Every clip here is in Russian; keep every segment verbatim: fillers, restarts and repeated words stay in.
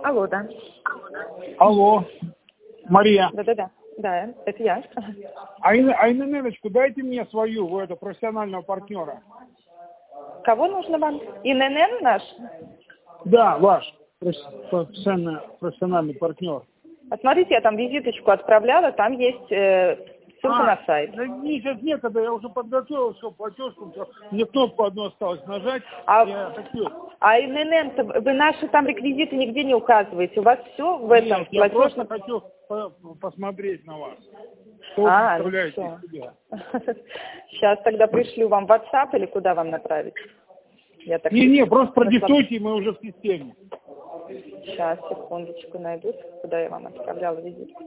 Алло, да. Алло, Мария. Да-да-да. Да, это я. А ИНН-очку дайте мне свою, вы это, профессионального партнера. Кого нужно вам? ИНН наш? Да, ваш профессиональный, профессиональный партнер. Посмотрите, я там визиточку отправляла, там есть э, ссылка а, на сайт. Да нет, сейчас некогда, я уже подготовил все, платежку, все. Мне кнопку одну осталось нажать, А, я хочу. а ИНН, вы наши там реквизиты нигде не указываете, у вас все в Нет, этом? я платежном... просто хочу по посмотреть на вас. Что а, вы ну представляете все. из себя? Сейчас тогда пришлю вам в WhatsApp или куда вам направить? Я так Не-не, просто продиктуйте, и мы уже в системе. Сейчас, секундочку, найду, куда я вам отправляла визитку.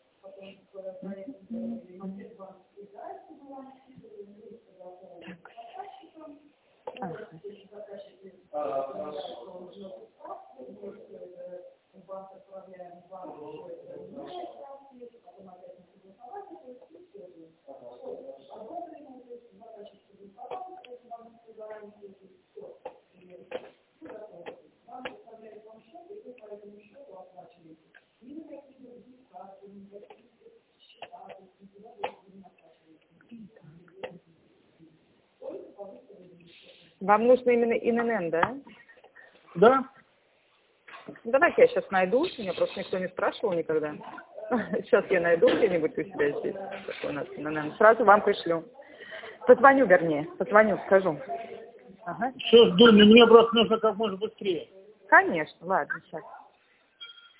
Так. Ага. Вам нужно именно ИНН, да? Да? Давайте я сейчас найду, меня просто никто не спрашивал никогда. Сейчас я найду где-нибудь у себя здесь, какой у нас ИНН. Сразу вам пришлю. Позвоню, вернее, позвоню, скажу. Ага. Все, жду, мне просто нужно как можно быстрее. Конечно, ладно, сейчас.